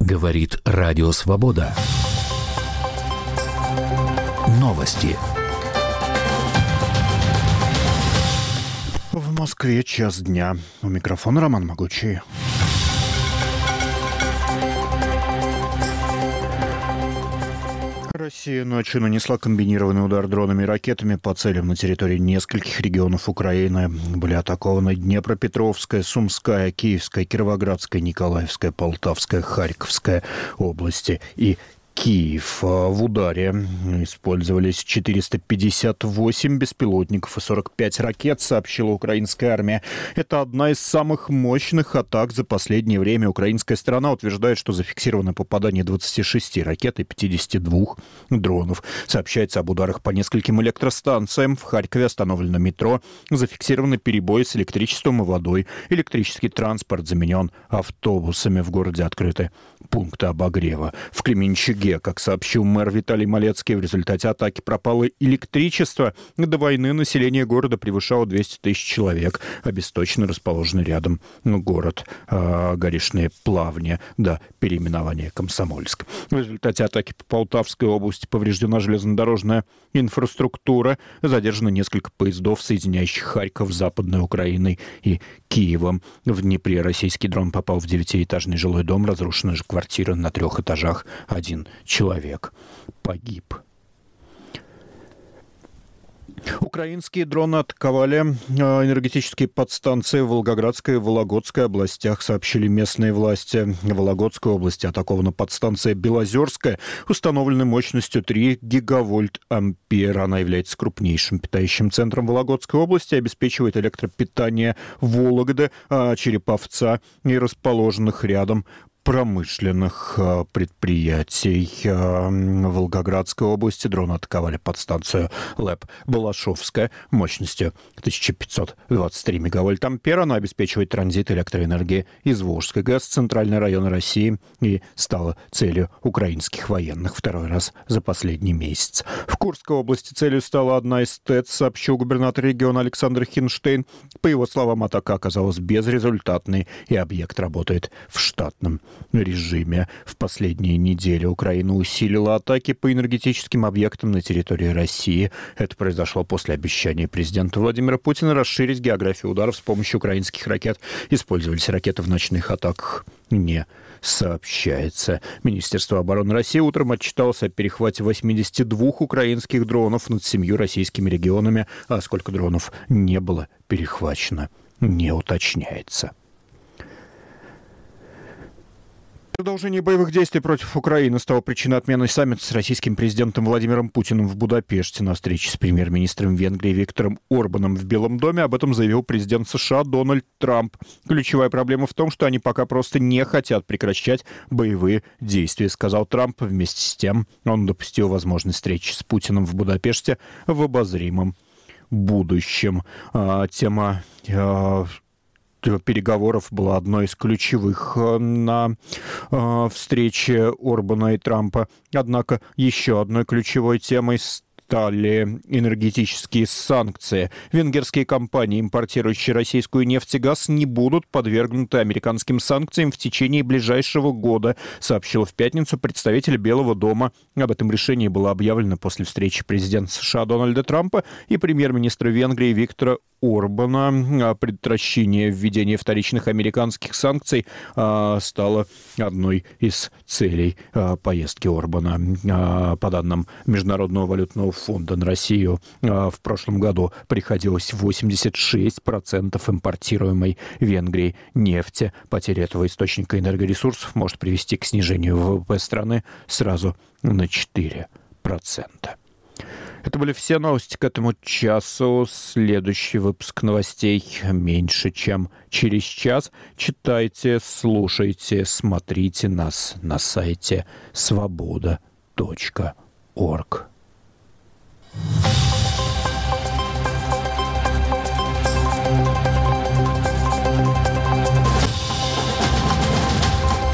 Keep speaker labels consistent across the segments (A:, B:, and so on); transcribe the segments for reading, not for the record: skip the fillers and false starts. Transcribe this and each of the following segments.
A: Говорит Радио Свобода. Новости.
B: В Москве 1:00 дня. У микрофона Роман Могучий. Россия ночью нанесла комбинированный удар дронами и ракетами по целям на территории нескольких регионов Украины. Были атакованы Днепропетровская, Сумская, Киевская, Кировоградская, Николаевская, Полтавская, Харьковская области и Киев. В ударе использовались 458 беспилотников и 45 ракет, сообщила украинская армия. Это одна из самых мощных атак за последнее время. Украинская сторона утверждает, что зафиксировано попадание 26 ракет и 52 дронов. Сообщается об ударах по нескольким электростанциям. В Харькове остановлено метро. Зафиксированы перебои с электричеством и водой. Электрический транспорт заменен автобусами. В городе открыты пункты обогрева. В Кременчуге, как сообщил мэр Виталий Малецкий, в результате атаки пропало электричество. До войны население города превышало 200 тысяч человек. Обесточенно расположенный рядом город Горишние Плавни до переименования Комсомольск. В результате атаки по Полтавской области повреждена железнодорожная инфраструктура. Задержано несколько поездов, соединяющих Харьков с Западной Украиной и Киевом. В Днепре российский дрон попал в 9-этажный жилой дом. Разрушена же квартира на 3 этажах. 1 человек погиб. Украинские дроны атаковали энергетические подстанции в Волгоградской и Вологодской областях, сообщили местные власти. В Вологодской области атакована подстанция Белозерская, установленной мощностью 3 гигавольт-ампера. Она является крупнейшим питающим центром Вологодской области, обеспечивает электропитание Вологды, Череповца и расположенных рядом промышленных предприятий. В Волгоградской области дроны атаковали подстанцию ЛЭП Балашовская мощностью 1523 мегавольт-ампера. Она обеспечивает транзит электроэнергии из Волжской ГЭС в центральные районы России и стала целью украинских военных второй раз за последний месяц. В Курской области целью стала одна из ТЭЦ, сообщил губернатор региона Александр Хинштейн. По его словам, атака оказалась безрезультатной, и объект работает в штатном режиме. В последние недели Украина усилила атаки по энергетическим объектам на территории России. Это произошло после обещания президента Владимира Путина расширить географию ударов с помощью украинских ракет. Использовались ракеты в ночных атаках, не сообщается. Министерство обороны России утром отчиталось о перехвате 82 украинских дронов над 7 российскими регионами, а сколько дронов не было перехвачено, не уточняется. Продолжение боевых действий против Украины стало причиной отмены саммита с российским президентом Владимиром Путиным в Будапеште. На встрече с премьер-министром Венгрии Виктором Орбаном в Белом доме об этом заявил президент США Дональд Трамп. Ключевая проблема в том, что они пока просто не хотят прекращать боевые действия, сказал Трамп. Вместе с тем он допустил возможность встречи с Путиным в Будапеште в обозримом будущем. Тема переговоров была одной из ключевых на встрече Орбана и Трампа. Однако еще одной ключевой темой стали энергетические санкции. Венгерские компании, импортирующие российскую нефть и газ, не будут подвергнуты американским санкциям в течение ближайшего года, сообщил в пятницу представитель Белого дома. Об этом решении было объявлено после встречи президента США Дональда Трампа и премьер-министра Венгрии Виктора Орбана. Предотвращение введения вторичных американских санкций стало одной из целей поездки Орбана. По данным Международного валютного фонда, на Россию в прошлом году приходилось 86% импортируемой Венгрии нефти. Потеря этого источника энергоресурсов может привести к снижению ВВП страны сразу на 4%. Это были все новости к этому часу. Следующий выпуск новостей меньше, чем через час. Читайте, слушайте, смотрите нас на сайте svoboda.org.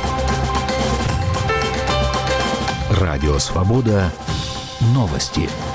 A: Радио «Свобода». Новости.